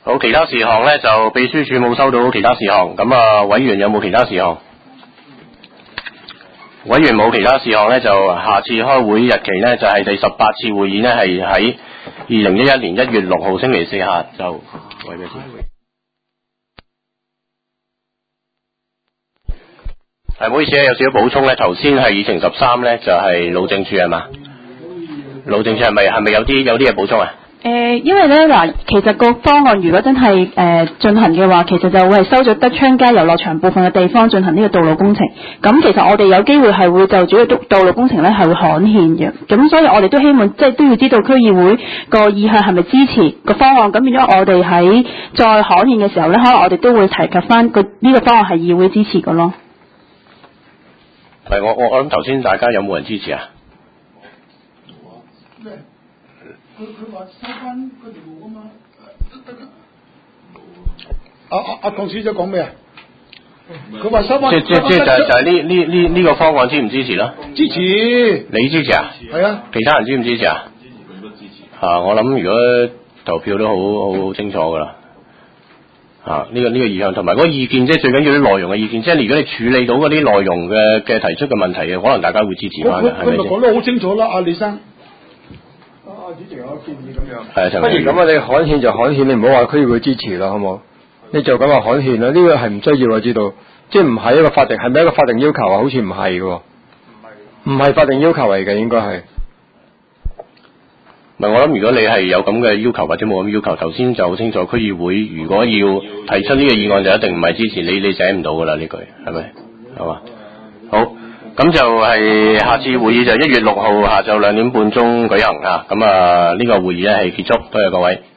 好，其他事項咧就秘書處冇收到其他事項，咁啊委員有冇其他事項？委員冇其他事項咧，就下次開會日期咧就係第18次會議咧係喺2011年1月6號星期四下就喂咩先？係唔好意思有少少補充咧，頭先係議程13咧就係路政署係嘛？路政署係咪有啲嘢補充啊？ 因為咧嗱，其實個方案如果真係進行嘅話，其實就會係收咗德昌街遊樂場部分嘅地方進行呢個道路工程。咁其實我哋有機會係會就主要道路工程咧係會刊憲嘅。咁所以我哋都希望即係都要知道區議會個意向係咪支持個方案。咁變咗我哋喺再刊憲嘅時候咧，可能我哋都會提及翻呢個方案係議會支持嘅咯。 係我諗頭先大家有冇人支持啊？ 佢話收翻嗰條路啊嘛，阿鄺小姐講咩啊？佢話收翻即係呢個方案支唔支持啦？ 支持。你支持啊？ 係啊。 其他人支唔支持啊？ 佢都支持。 我諗如果投票都好清楚噶啦。呢個意向同埋嗰個意見，即係最緊要啲內容嘅意見。即係如果你處理到嗰啲內容嘅提出嘅問題嘅，可能大家會支持翻嘅，係咪先？ 佢咪講得好清楚啦，阿李生。 主席有個建議咁樣， 係不如咁啊！你刊憲就刊憲，你唔好話區議會支持啦，好冇？你就咁話刊憲啦，呢個係唔需要我知道，即係唔係一個法定，係咪一個法定要求啊？好似唔係嘅，唔係法定要求嚟嘅，應該係。 唔係，我諗如果你係有咁嘅要求或者冇咁要求，頭先就好清楚，區議會如果要提出呢個議案就一定唔係支持你寫唔到噶啦呢句，係咪？係嘛？好。咁就係下次會議就1月6號下晝2點半鐘舉行啊！咁呢個會議咧係結束，多謝各位。